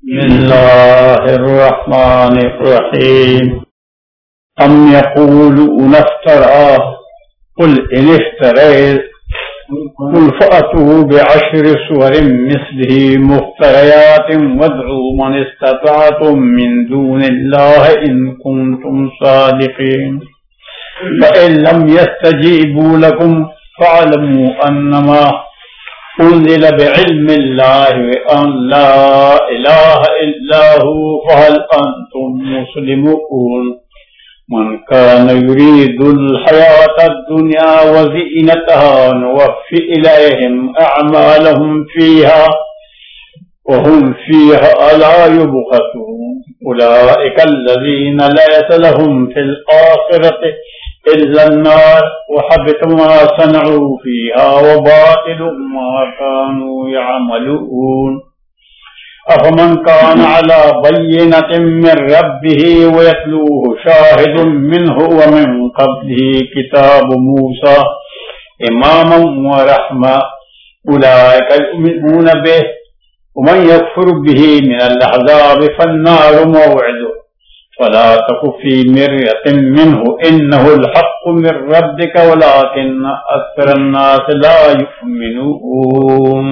बिस्मिल्लाहिर्रहमानिर्रहीम। अम यक़ूलूना इफ्तराह कुल इन इफ्तरैतु कुल फ़अतू बिअश्रि सुवरिन मिस्लिही मुफ्तरयातिन वद्उ मन इस्तताअतुम मिन दूनिल्लाहि इन कुंतुम सादिक़ीन। फ़इन लम यस्तजीबू लकुम फ़अलमू अन्नमा उन्ज़िल बिइल्मिल्लाहि व अन ला इलाहा इल्ला हु फ़हल अंतुम मुस्लिमून। मन कान युरीदुल हयातद दुनिया व ज़ीनतहा नुवफ़्फ़ि इलैहिम अअमालहुम फ़ीहा व हुम फ़ीहा ला युबख़सून। उलाइका अल्लज़ीना लैसा लहुम फ़िल आख़िरति इल्ला अन्नार व हबिता मा सनअू फ़ीहा व बातिलु मा कानू यअमलून। अफ़मन कान अला बय्यिनतिन मिन रब्बिही व यतलूहु शाहिदुन मिन्हु व मिन क़ब्लिही किताबु मूसा इमामन व रहमा उलाइका युमिनून बिही व मन यकफ़ुर बिही मिनल अहज़ाबि फ़न्नारु मौइदुहु फ़ला तकु फ़ी मिर्यतिन मिन्हु इन्नहुल हक़्क़ु मिन रब्बिका वलाकिन्न अक्सरन्नास ला युमिनून।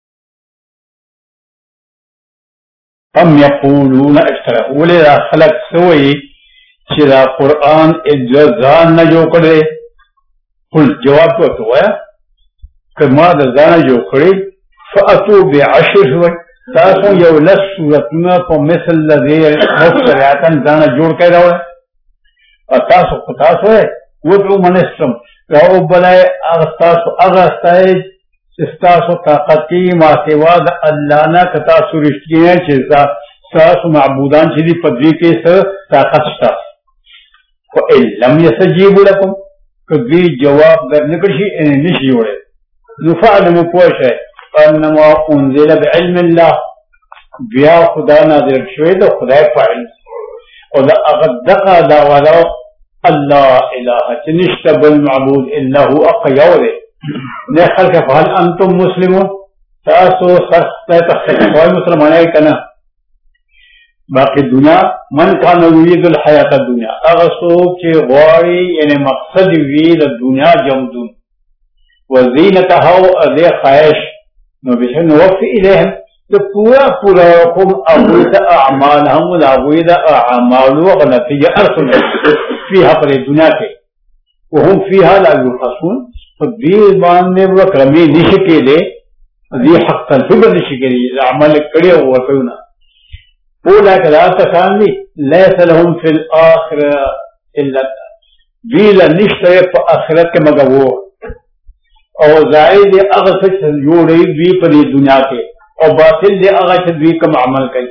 हम यक़ूलूना इफ्तराह वलिदा खलक सोई चिदा कुरान इज्जान न जो करे कुल जवाब को तो है कि माद जान जो करे फ़अतू बिअश्रि तासो यौलस सूरतुना को मिसल लज़ी मुफ्तरयातन जान जोड़ के रहो और तासो है वो तो मनिस्तम रहो बनाए अगस्ताए इस्तासो ताकती मासेवाद अल्लाना कता सुरिश्ती है चिज़ा सास माबूदान चिदी पदवी के ताकत स्तास को इल्लम यसजीबु लकुम कभी जवाब करने कशी निशी जोड़े नुफाल मुपोश है अन्नमा उन्ज़िल बिइल्मिल्लाह बिया खुदा नाज़िल शुए तो खुदा पाइल और अगदका दावाला अल्लाह इलाहा चिनिश्तबल माबूद इल्ला हु अक़यौरे ने खल के फल अंतुम मुस्लिमों तासो सख्त मुसलमान है कना बाकी दुनिया मन का नवीदुल हयात दुनिया अगर सोच के गौरी यानी मकसद वीद दुनिया जमदुन वज़ीनतहा अदे ख्वाहिश नबिशन वफ़्फ़ि इलैहिम तो पूरा हुकुम अबूदा अमाल हम अबूदा अमालु व नतीजा अर्सुल फीहा पर दुनिया के वो हम फीहा ला युबख़सून तो दीर बांधने वो क्रमी निश्के ले दी हक तलफिब निश्के ले अमल करे हुआ कोई ना पूरा कलास कांदी लैसा लहुम फिल आखिरह इल्ला वील निश्ते पर आखिरत के मगर वो और जायद अगर से जोड़े भी परी दुनिया के और बातिल दे अगर से भी कम अमल कई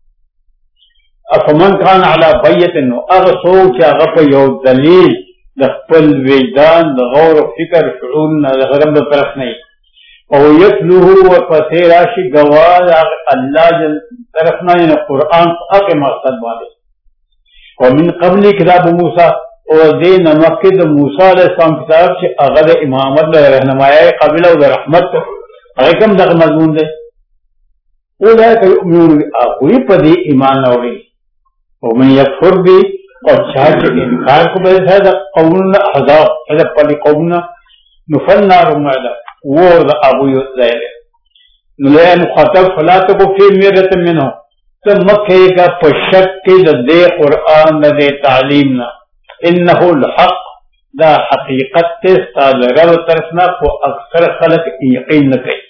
अफमन खान अला बैयतिन अगर सोच अगर पर यो दलील दखल विजदान गौर फिक्र शुऊर न गरब तरफ नहीं और यतलूहु व पसेराशी गवाज अल्लाह जल तरफ ना इन कुरान के मकसद वाले और मिन क़ब्ली किताब मूसा और दे नमकिद मूसा अलैहिस्सलाम किताब से अगद इमामत रहनुमाई क़बीला व रहमत अहकम दग मजमून दे उला कोई पदी ईमान औरी और मैं यकफुर भी और चाहे इनकार को बदल कौन हज़ार ऐसा पदी कौन नुफन्ना रुमाला वो अबू ज़ैर नुले मुखातब फला तो को फिर मेरे तमिन हो तो मक्के का पशक के दे कुरान दे तालीम ना इन्नहुल हक़ दा हकीकत से सादर तरफना को अक्सर खलक यकीन न कई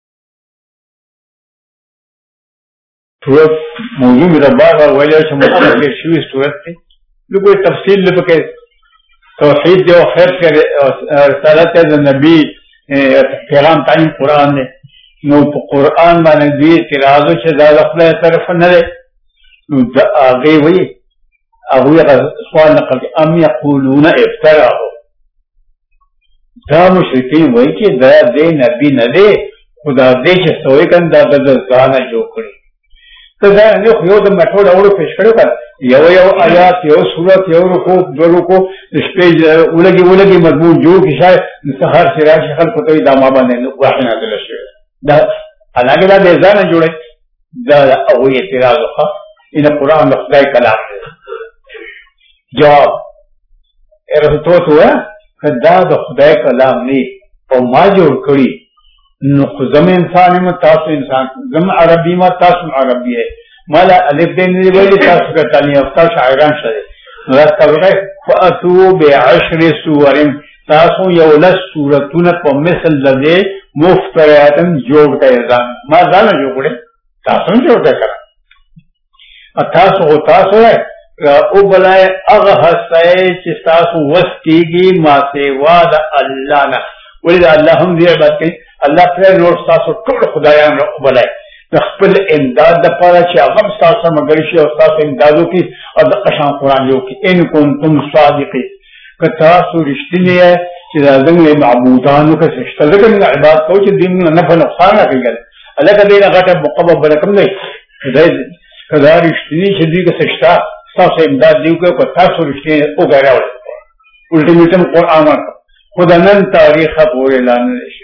सूरत मौजूद रब्बा और वजह से मुकम्मल के शुरू सूरत थी कोई तफसील लिखे तौहीद जो खैर के रिसालत नबी पैगाम ताईं कुरान ने नो कुरान माने दी तिराज़ो से ज़्यादा अपने तरफ न ले आगे वही अबू सवाल नकल के अम यक़ूलूना इफ्तरा हो दा मुशरिकीन वही कि दया दे नबी न दे खुदा दे से सोए कन दा गाना जो करी तो जो यो तो मेट्रो डाउन पेश करो कर यो आयात यो सूरत यो रुको दो रुको स्टेज उलगी मजबूत जो कि शायद हर सिराज शक्ल को तो दामा बने वाहिना दिल दा अलग अलग बेजान जोड़े دا او اعتراض وکړه ان قرآن د خدای کلام دی. جواب ارته ته کدا د خدای کلام نه او ما جوړ کړی نو زم انسان یم تاسو انسان زم عربي ما تاسو عربي ہے مالا الف بین دی ویلی تاسو کتانی افتا شاعران شده راست وقت فاتو بعشر سورم تاسو یولس سورتون پا مثل لده مفتریاتن جوڑ کئی ازان ما زانا جو کڑے تاسو جوڑ کئی کرا تاسو ہے او بلائے اغحصائی چی تاسو وستیگی ما سیوا دا اللہ نا ولی دا اللہ ہم دی عباد کئی اللہ پر نور تاسو ٹوڑ خدایان را بلائے خپل امداد د پاره چې هغه تاسو مګر شي او تاسو امدادو کې او د قشان قران یو کې ان کنتم صادقین که تاسو رښتینی چې دا زموږ معبودانو کې څه څه کوي عبادت کوي چې دین نه په نقصان راکړي الکه دې نه غټه مقبب بلکم نه کدا رښتینی چې دې کې څه تاسو امداد دیو کې تاسو رښتینی او غراول الټیمیټم قران خدای نن تاریخ پورې اعلان نشي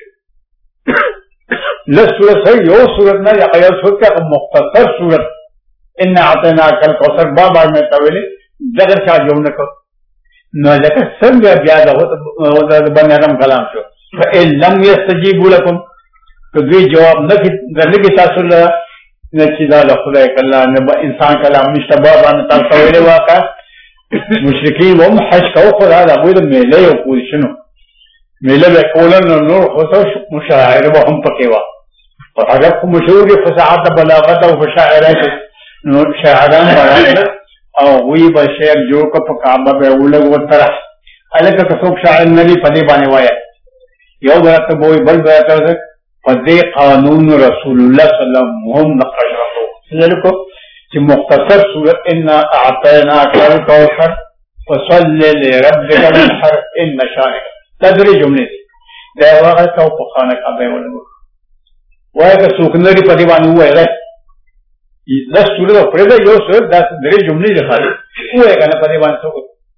لسورة یو سورت نه یا یو سورت کا مختصر سورت ان اعطیناک الکوثر بابا میں تویل دغه چا جوړ نکړ نو لکه څنګه بیا د بنی آدم کلام شو فإن لم يستجيبوا لكم کدی جواب نه کی تاسو له چې دا له خدای کلام نه انسان کلام نشته بابا نه تاسو ویلي واقع مشرکین هم حج کو خدای دا ویل میله یو پوزیشنو میله به کولن نور خو مشاعر به هم پکې وا وحاجات مشهور فساعت بلاغت او فشاعرات شاعران بیان او وی به شعر جوړ کو په کعبه به ولګ وتره الکه څوک شاعر نبی پدې باندې وایا یو برته وای بل برته پدې قانون رسول الله صلی الله علیه وسلم نقشرته ذلك چې مختصر سورۃ ان اعطیناک الکوثر فصل لربک وانحر ان شانک تدری جمله دا هغه څو په خانه کعبه ولګ وای که څوک نه دی پدې باندې وای دا سورۃ په دې یو سورۃ دا درې جملې ده خالي وای کنه پدې باندې څوک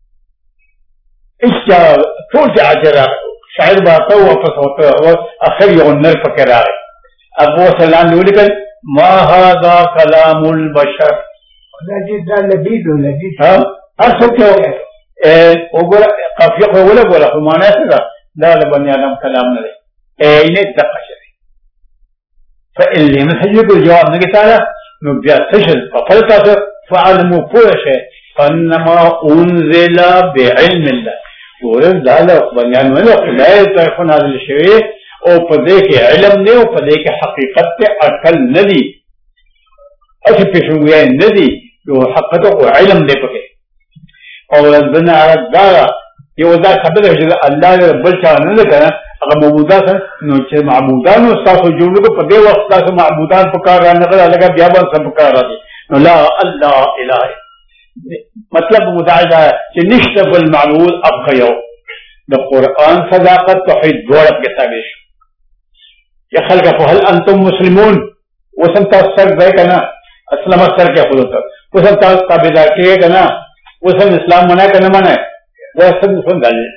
اچھا ټول اجر شاعر باته او فصوته او اخر یو نر فکر راغی ابو سلام ولیکل ما هذا كلام البشر دا دې دا لبید لبید ها اصل کې وګوره قافیه ولا خو معنا څه دا د بنی آدم کلام نه دی اینه دقه شي فإن لم تجدوا جواب نه کیته نو بیا تشل فقلت فعلموا كل شيء فانما انزل بعلم الله ورز داله بنیان ونه خدای طرف نازل شوی او په دې کې علم نه او په دې کې حقیقت ته عقل نه دی اسی پېښوي نه دی یو حقیقت او علم دې پکې او ربنا عرض یو دا خبره چې الله بل چا نه کنه هغه معبودات نو چې معبودان او تاسو جوړو په دې وخت تاسو معبودان په کار نه لګا بیا به سم کار راځي نو لا الله اله مطلب مدعا چې نشته بل معبود ابقیو د قران صداقت توحید جوړ کې تابع یا خلق فهل انتم مسلمون وسم تاسو ځای کنه اسلام سره کې خود ته وسم تاسو تابعدار کې کنه وسم اسلام منع کنه منع وسم څنګه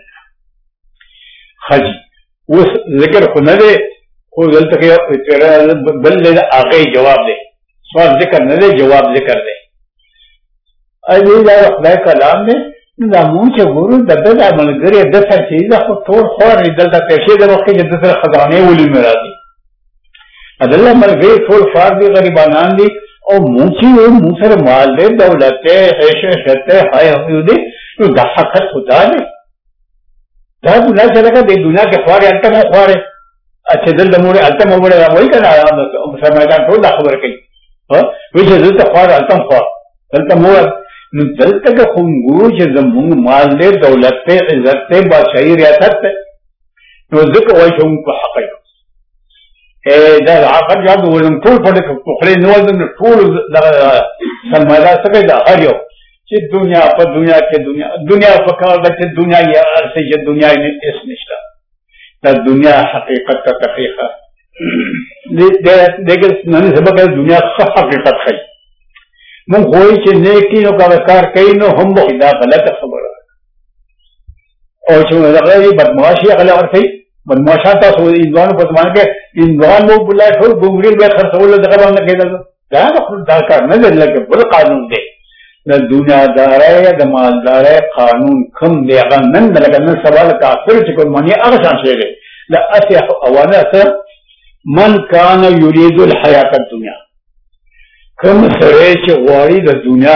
حج وس ذکر خو نه دی خو دلته کې بل له هغه جواب دی سوال ذکر نه دی جواب ذکر دی اې دا خدای کلام دی دا مونږ چې ګورو د دې عملګری د څه چیزه خو ټول خور دلته پېښې د وخت کې د سره خزانه ولې مرادي الله مرګي ټول فار دي غریبانان دي او مونږ چې مونږ سره مال دې دولت ته هيشه شته هاي هو دي نو د حقیقت خدا دی دا دنیا څنګه د دنیا کې خوارې الته مو خوارې اچھا دلته مو الته مو وړه وای کنه مسلمانان ټول خبر کوي ها وی چې دلته خوارې الته خوار دلته مو نو دلته که خونګورو چې زمونږ مال دې دولت ته عزت ته بادشاہي ریاست ته نو ځکه وایي چې موږ په حق یو دا عقل جواب ولم ټول په دې خپل نو ټول دغه سرمایه څخه دا هر یو چې دنیا په دنیا کې دنیا په کار ده چې دنیا یې ارسه چې دنیا یې اس نشته دا دنیا حقیقت ته تحقیقه دغه نن سبق دنیا حقیقت خي مونږ وایي چې نیکی نو کار کوي نو هم دا غلطه خبره او چې هغه بدمعاشي هغه ورته بدمعاشان تاسو انځوان په ځمان کې انځوان مو بلای ټول ګمګړي به خرڅول دغه باندې کېدل دا کار نه دی لکه بل قانون دی د دنیادارۍ یا د مالدارۍ قانون کوم دی هغه نن لکه نن سبا د کافر چې کوم مني هغه شان شی دی د اسیا اوانه سره من کان یرید الحیات الدنیا کوم سره چې غواړي د دنیا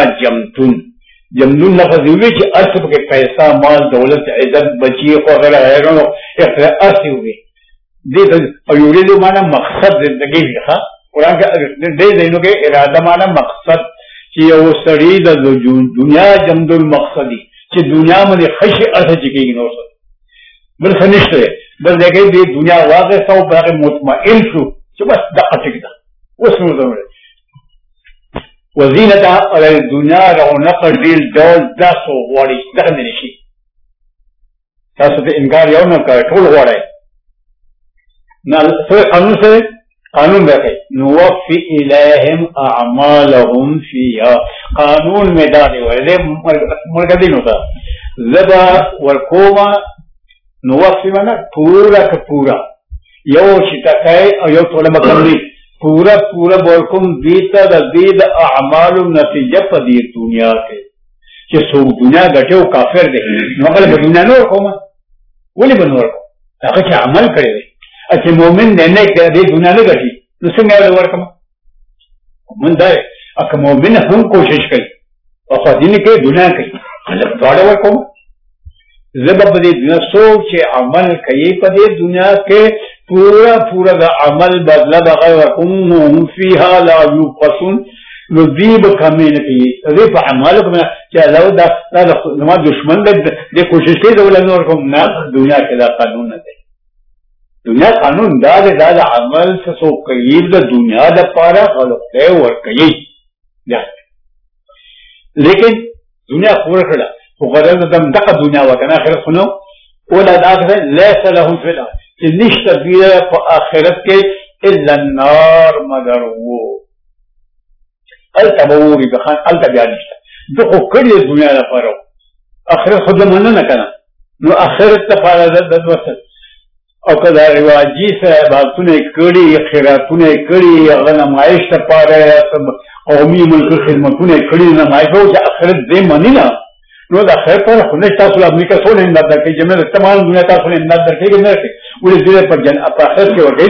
جمدون لفظ وی چې اصل کې پیسہ مال دولت عزت بچی خو غیر غیرونو اخلاص وي دې او یرید معنا مقصد زندگی دی ښا قرآن کې دې دینو کې اراده معنا مقصد چې یو سړی د دنیا جمد المقصدی چې دنیا باندې خشي ارته کېږي نو څه بل خنشته بل دغه دې دنیا واقع سو باغ مطمئن شو چې بس دقه ټیک ده وسنو زمره وزینتها علی الدنیا رونق ډیل ډول داسو غواړي دغه نشي تاسو ته انکار یو نه کوي ټول غواړي نه څه قانون سره قانون راکې نوفي الیهم اعمالهم فيها قانون میدان ولې مرګدینو ته زبا ورکوما نوفي معنا پورا یو شتکای او یو ټول مکمل پورا ورکوم دیتا د دې د اعمال نتیجه په دې دنیا کې چې څو دنیا غټو کافر دي نو هغه په دنیا نه ورکوم ولې بنور هغه چې عمل کړی چې مؤمن نه دې دنیا نه غټي نو څنګه ورکوم من دا اکه مؤمن هم کوشش کوي او خو دې کې دنیا کوي خلک دا ورکوم زبب دې دنیا سوچ عمل کوي په دې دنیا کې پورا دا عمل بدلا بغیر ورکوم فيها لا يقصون نذيب کمین کی دې په اعمال کوم چې الله دا زما دشمن دې کوشش کوي دا ولنور کوم نه دنیا کې دا قانون نه دی دنیا قانون دا د عمل څخه قریب د دنیا د پاره غلطه ور کوي لیکن دنیا پورا کړه خو غرض دم دغه دنیا وکنه اخر خنو ولا الاخره ليس لهم في الاخره چې نشته بیا په آخرت کې الا النار مگر وو التبوري بخان التبیا نشته دغه کړي دنیا لپاره آخرت خود مننه نه کنه نو آخرت لپاره د وسه او کله رواجی صاحباتونه کړي خیراتونه کړي غنمایش لپاره قومي ملک خدمتونه کړي نه مایو چې آخرت دې منی نه نو د آخرت پر خو نه تاسو امریکا څو نه انداز کوي چې موږ تمام دنیا تاسو نه انداز درکې نه کوي ولې دې پر جن آخرت کې ورګی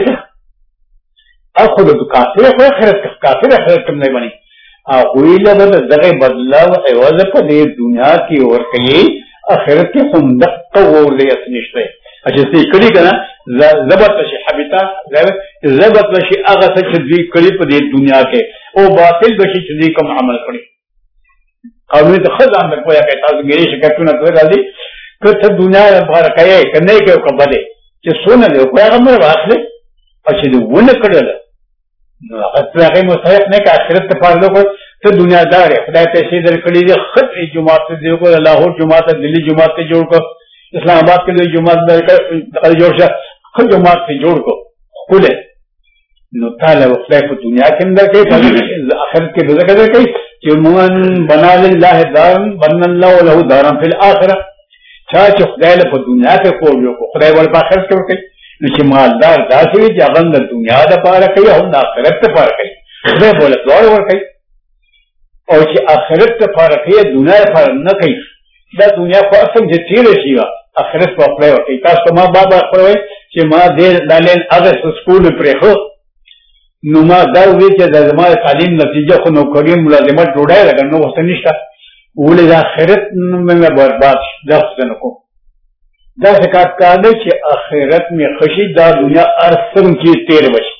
اخو د کافر خو کافر آخرت کوم نه بني او ویله به دغه بدلا او عوض په دې دنیا کې ورکړي آخرت کې هم دغه ورلې نشته چې څه کړي کنه ضبط شي حبيتا ضبط شي هغه څه چې دې کړي په دې دنیا کې او باطل بشي چې دې کوم عمل کړي قانون ته خزان د کویا کې تاسو ګری شکایتونه کوي راځي کته دنیا لپاره کوي کنه کې کوبه چې سونه دې کوی هغه مر واخلې او چې ونه کړل نو هغه مستحق نه کې آخرت ته پاره لوګ ته دنیا دار خدای ته شي درکړي دې خطري جماعت دې کو لاهور جماعت دلی جماعت ته جوړ کو اسلام آباد کې دې جماعت درکړي جوړ شه خو جماعت ته جوړ کو کوله نو تعالی خدای په دنیا کې اندر کې آخرت کې ذکر کوي چې من بنا لله دارن بن الله له دارن فی الاخره چې خدای له په دنیا کې کوو خدای ول په آخرت کې ورکړي نو چې مالدار داسې وي چې هغه د دنیا لپاره کوي او د آخرت لپاره کوي خدای بوله دوړ ورکړي او چې آخرت لپاره کوي دنیا لپاره نه کوي دا دنیا خو اصل چې تیر شي آخرت په خپل ورکړي تاسو ما بابا خپلوي چې ما دې دالین هغه سکول پرې خو نو ما دا وی چې د زموږ تعلیم نتیجه خو نو کړی ملازمت جوړای راغلی نو وسه نشته ولې د آخرت مې برباد دا څه نه کوم دا څه کار دی چې آخرت مې خشي دا دنیا ارسم کې تیر وشي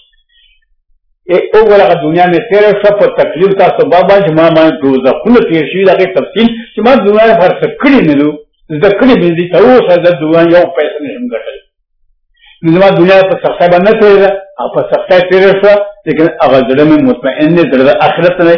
او ولغه دنیا مې تیر شو په تکلیف تاسو بابا چې ما دوزه خو تیر شي دا کې تفصیل چې ما دنیا پر څه کړی نه نو ذکرې مې دي ته اوسه د دنیا یو پیسې نشم ګټل نو دنیا په سختۍ باندې تیرې او په سختۍ تیرې شو لیکن هغه زړه مې مطمئن نه در آخرت نه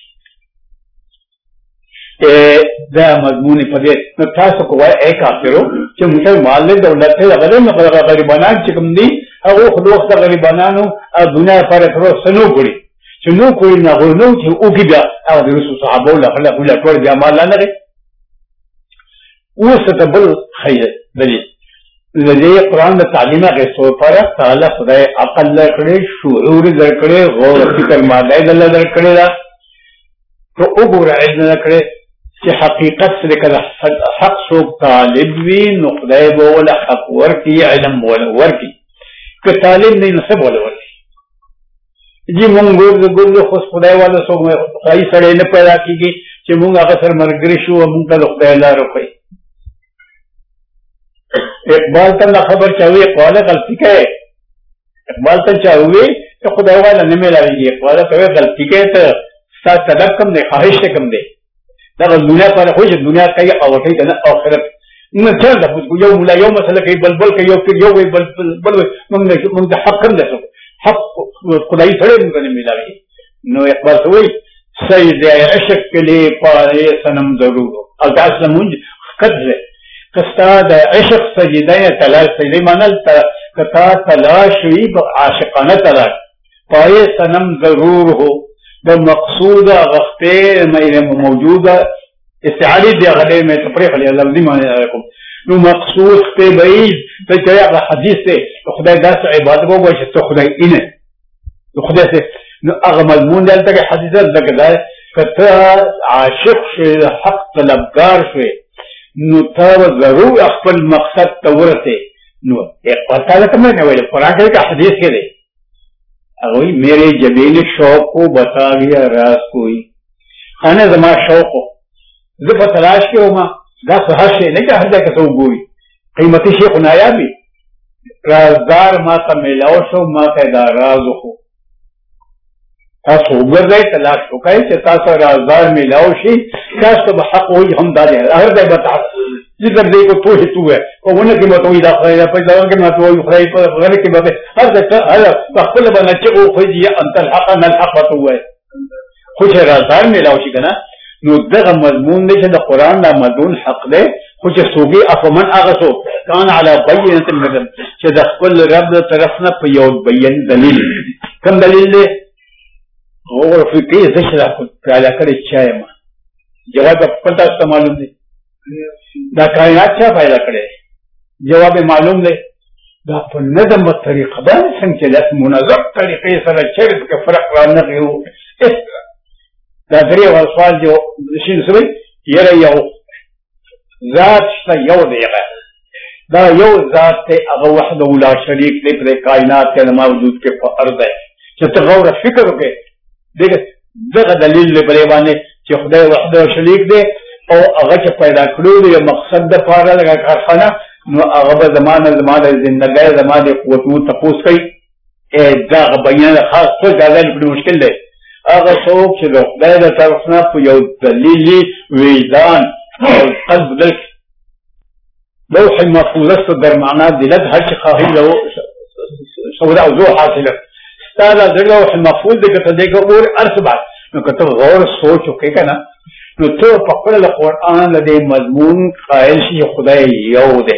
دا مضمون په دې نو تاسو کوی اې کافرو چې موږ مال له دولت ته غلې نه غریبانان چې کوم دي هغه خلوص د غریبانو او دنیا پر تر سنو کړی چې نو کوی نه غوړنو چې او کې بیا او د رسول صحابه له خلک له ټول بیا مال نه لري اوس ته بل خیر دلیل لدې قرآن د تعلیم غوښتو پر تعالی خدای عقل درکړي، شعور درکړي، غور فکر ماده درکړي دا ته وګوره علم درکړي چې حقیقت سره کله حق څوک طالب وي نو خدای به ولا حق ورکي، علم ولا ورکي. که طالب نه نو څه ولا ورکي؟ جی مونږ ګورځ خو خدای والا څوک خدای سره نه پیدا کیږي چې مونږ هغه سره مرګري شو او مونږ ته خدای لار وکړي. اقبال ته خبر چاوي قواله غلطی کوي، اقبال ته چاوي ته خدای والا نه ملاويږي، اقبال ته غلطی کوي ته ستاسو طلب کم دی، خواهش کم دی. دا دنیا پر خو چې دنیا کوي او ټی کنه آخرت نه څه ده یو مولا یو مسله کوي بلبل کوي یو بل موږ د حق کم ده، حق خدای سره موږ نه ملاوي. نو اقبال ته وایي سید عشق کے لیے پائے صنم ضرور الطاف مونج قدر کستا د عشق سجدہ تلاش سجدہ مانل کتا تلاش ہوئی عاشقانہ تلاش پائے صنم ضرور ہو د مقصود غفتے موجودہ استعالی دی غلے میں تفریق علی لفظی معنی علیکم نو مقصود تے بعید تے چاہے حدیث سے خدای داس عبادت کو وجه تو خدای انه خدای سے نو هغه مضمون دلته کې حدیث لکه دا کته عاشق شي حق طلبگار شي نو ته ضرور خپل مقصد ته ورته نو پتا لکه مې ویل قرآن کې حدیث کې دی هغه میرے جبین شوق کو بتا گیا راز کوئی انا زما شوق زه په تلاش کې وم دا څه شي نه چې هر ځای کې څو ګوري قیمتي شیخ نایابي رازدار ما ته ملاو شو ما ته دا راز خو تاسو وګورئ تلاش وکړئ چې تاسو رازدار ملاو شي تاسو به حق وي هم دا دی هر ځای به تاسو ذکر دی کو توه تو ہے او ونه کې متوي دا خدای په دا کې متوي خدای په غره کې به هر ځای هر خپل باندې چې او خو دې انت الحق ان الحق تو ہے خو چې رازدار ملاو شي کنه نو دغه مضمون دی چې د قران دا مضمون حق دی خو چې سوګي افمن اغسو کان علی بینه من چې د خپل رب طرف نه په یو بیان دلیل کوم دلیل دی غور فکری زشرا پیدا کړی چای ما جواب خپل تاسو معلوم دی دا کائنات چا پیدا کړی جواب معلوم دی دا په نظم طریقه باندې څنګه لاس منظم طریقې سره چیرې کې فرق را نه غيو دا درې سوال جو شین سوي یره یو ذات شته یو دیغه دا یو ذات ته هغه وحده لا شریک دی په کائنات کې موجود کې په ارض چې ته غور فکر وکړې دغه دلیل له بلې باندې چې خدای وحده شریک دی او هغه چې پیدا کړو دی مقصد د پاره لګا کارخانه نو هغه به زمانه زندګۍ زمانه قوتو تپوس کوي دا بیان خاص څه ځای په مشکل دی هغه څوک چې د خدای د طرف نه په یو دلیل وجدان او قلب دل لوح محفوظ در معنا دلت هر چې خواهی له سودا او ذو حاصله ستاسو د لوح محفوظ د کته دغه اور ارثبات نو کته غور سوچ وکړئ کنه نو ته په خپل قرآن له مضمون قائل شي خدای یو دی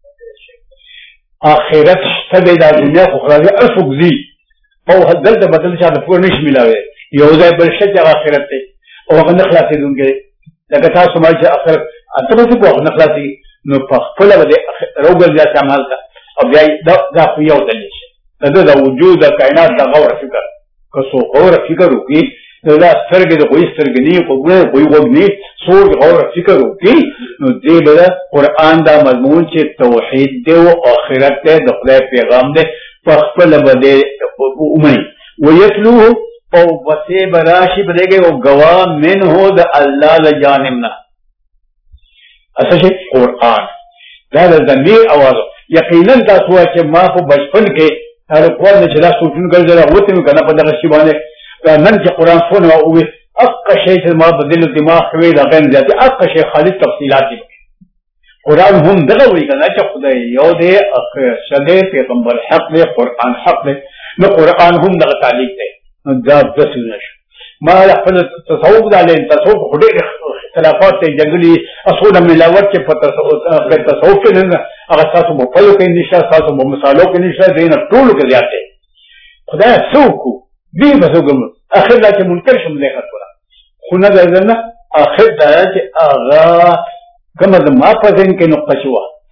اخرت شته د دنیا خو خدای ارثوږي او دلته بدل چې د پور نش ملاوي یو ځای بل شي اخرت دی او هغه نه خلاصې دونګي لکه تاسو ما چې اخرت انته په کوه نه خلاصې نو په خپل د روغل ځای عمل کا او بیا دا خو یو دلیل دا وجود کائنات دا غور فکر کسو غور فکر وکي دا سترګې د کوئی سترګې کوئی وګني سور غور فکر وکي نو دې به قرآن دا مضمون چې توحید دی او آخرت دی د خدای پیغام دی په خپل باندې اومي ويتلوه او وسه براشي بلګي او گواه منه د الله لجانبنا اساس قرآن دا د ضمیر اواز یقینا تاسو چې ما په بچپن کې هر کور نه چې دا سوچونه ګرځي راوته نو کنه په دغه شی باندې نن چې قرآن فون او اقا شی چې ما بدل دماغ وی دا غن ذاتي اقا شی خالص تفصيلات دي قرآن هم دغه وی کنه چې خدای یو دی اخر شده پیغمبر حق دی قرآن حق دی نو قرآن هم دغه تعلیق دی نو دا د سنت ما خپل تصوف د علم تصوف هډه اختلافات ته جنگلي اصول ملاوت چې په تصوف کې نه هغه تاسو په پلو کې نشه تاسو په مثالو کې نشه دینه ټول کې زیاته خدای سوکو دی بسوګم اخر لا چې منکر شم نه خطره خو نه درنه اخر دا چې اغا کوم د ما په ذهن کې نقطه شو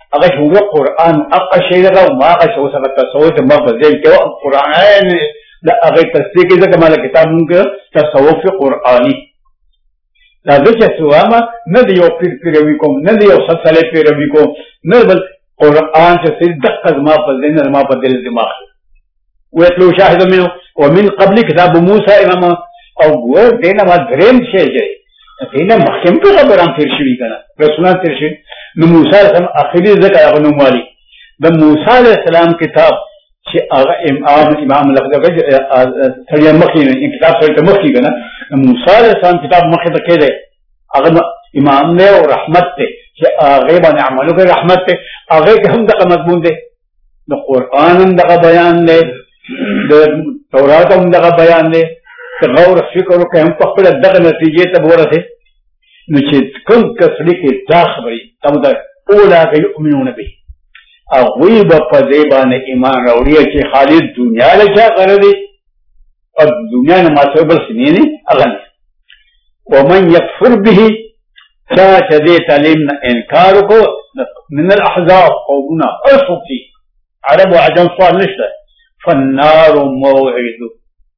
اگر هو قرآن اقشي لغا وما اقشي وسبت تصوت ما بزيل كوا القرآن لا اگر تصديق اذا كما الكتاب ممكن تصوف قرآني لا ذلك سواما ندي يو پیرويكم ندي يو سلسلة پیرويكم نبل قرآن سيد دقق ما بزيل ما بدل الدماغ ويتلو شاهد منه ومن قبل كتاب موسى امام او ګور دینه ما دریم شي جاي دینه محکم په خبران تیر شوی کنه رسولان تیر شوی نو موسی علیہ السلام اخري ذکر هغه نو مالي د موسی علیہ السلام کتاب چې هغه امام لفظه سړی مخې کتاب سره مخې کنه موسی علیہ السلام کتاب مخې ته کېده هغه امام نه او رحمت ته چې هغه باندې عملو کې رحمت ته هغه هم دغه مضمون دی د قران هم دغه بیان دی د تورات هم دغه بیان دی غور فکر وکړه هم په خپل دغه نتیجې ته ورسې نو چې کوم کسړي کې دا خبرې تم دا اولا کې یؤمنون به هغوی به په دې باندې ایمان راوړي چې خالد دنیا له چا غرضي او دنیا نه ماته بل څه نه اغن ومن يكفر به چا چې دې تعلیم نه انکار وکړو من الاحزاب قومنا اصفي عرب وعجم سوال نشته فالنار موعده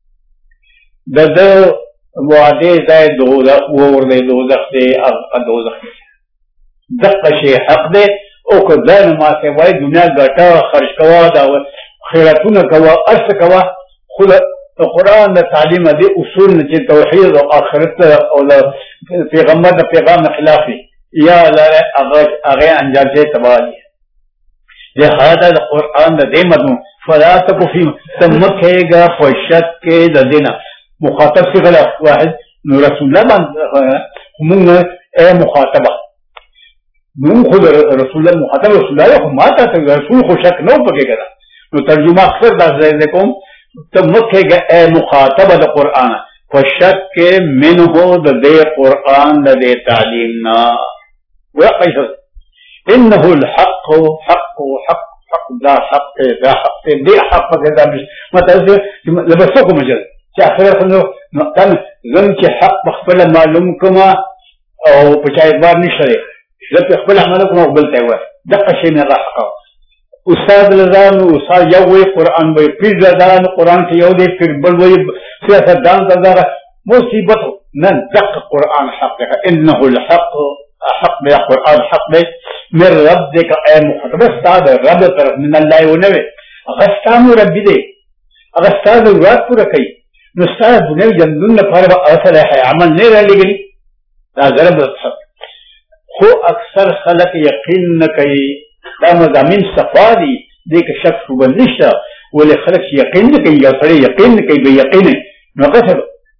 د وعده ځای دوزخ ورته دوزخ دی دوزخ دغه شی حق دی او که ځان ما ته وای دنیا ګټه خرج کوا دا خیراتونه کوا ارث کوا خود قرآن د تعلیم دی اصول چې توحید او آخرت او پیغمبر د پیغام خلافي یا لاره هغه انجام دې تباہی دې هدا د قرآن د دې مضمون فلا تکو فی تمکهګه خوشت کې د دینه مخاطب في غلاف واحد نو رسول الله من اي مخاطبه نو خود رسول الله مخاطب رسول الله ما ته رسول خو شک نو پکې کړه نو ترجمه اکثر دا ځای کوم ته مکه اي مخاطبه د قران فشک منه د دې قران د دې تعلیم نا وقيس انه الحق حق حق حق دا حق دا حق دې حق دا متى لبسكم مجال چې اخر نو کله زم چې حق بخبل معلوم کما او په چا اعتبار نشته زه په خپل عمل کوم او بل ته وای دغه شی نه راحقه استاد لزان او استاد یو وی قران وی پیر لزان قران کې یو دی پیر بل وی سیاست دان دغه مصیبت نه دغه قران حق انه الحق حق یا قران حق دی من ربک ای مخاطب استاد رب طرف من الله ونوي غستانو رب دی غستاد ورات پورا کوي نو ستاسو دنیا جنون لپاره به اصله عمل نه را لګي دا ضرب خو اکثر خلک یقین نه کوي دا مضامین صفادي دې کې شک شوبه نشته ولې خلک یقین نه کوي یا سره یقین نه کوي به یقین نو قصد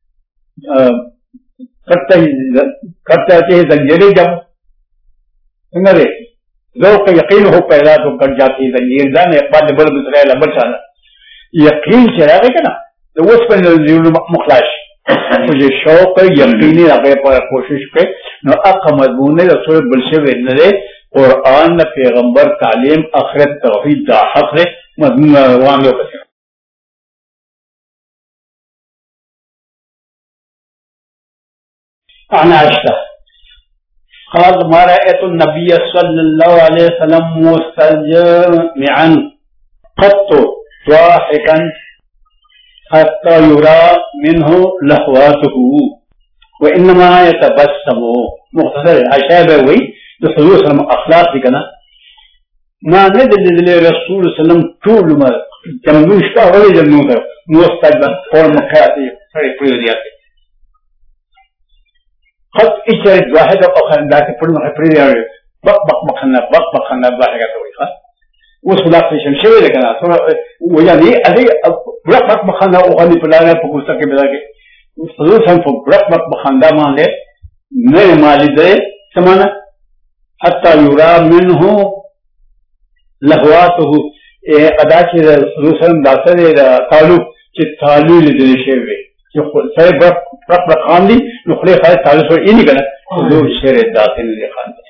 کرتا چې زنجیرې جام څنګه دی ذوق یقین هو پیدا تو کټ جاتی زنجیر ځان اقبال بل بسره لبل شانه یقین چې راغی کنه د اوس په نظر مخلاص او چې شوق یقیني هغه په کوشش کوي نو اقا مضمون نه رسول بل څه نه دی قران پیغمبر تعلیم اخرت توحید دا حق دی مضمون روان یو کړي انا عائشہ قال ما رأيت النبي صلى الله عليه وسلم مستجمعا قط ضاحكا حتى يرى منه لهواته وانما يتبسم مختصر عشابه وي بحضور سلام اخلاق دي كنا ما ندل للرسول صلى الله عليه وسلم طول ما جمعوش ولا جنوده مستجمع فور مكاتي فري فريدياتي قد اشتريت واحد اخر ذات فرن فريدياتي بق مخنا واحد توي خلاص وصلت في شمشوي لكن ويعني ادي برق مخنا وغني بلاغه بقصه کې بلاغه حضور هم برق مخندا باندې نه مالي ده سمانه حتى يرى منه لهواته ادا چې حضور سره داسره تعلق چې تعلق دې شی وي چې سره برق خاندي نو خله خاص تعلق یې نه کنه حضور شعر داتن دې خاندي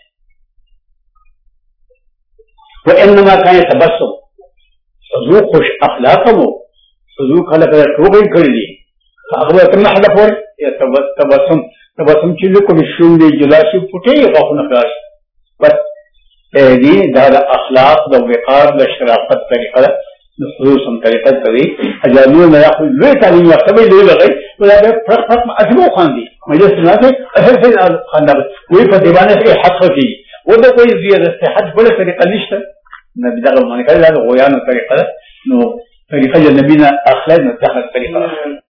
وانما كان يتبسم حضور خوش اخلاقه حضور خلق ټوګي کړی دي هغه ته نه حدا پور تبسم چې کوم شوم دی جلاشي پټي غوښنه کړی بس دي دا اخلاق دا وقار دا شرافت طریقه ده خصوصا طریقه کوي اجازه نه یاخذ لوی تعلیم یافتې لوی لګي ولا به فرق اسمو خاندي مجلس نه ته اصل خاندا کوئی په دیوانه کې حق کوي و دا کوئی زیاده حج بل طریقه نشته نبی دا باندې کړه دا غویانو طریقه نو طریقه نبینا اخلاق نه دخل طریقه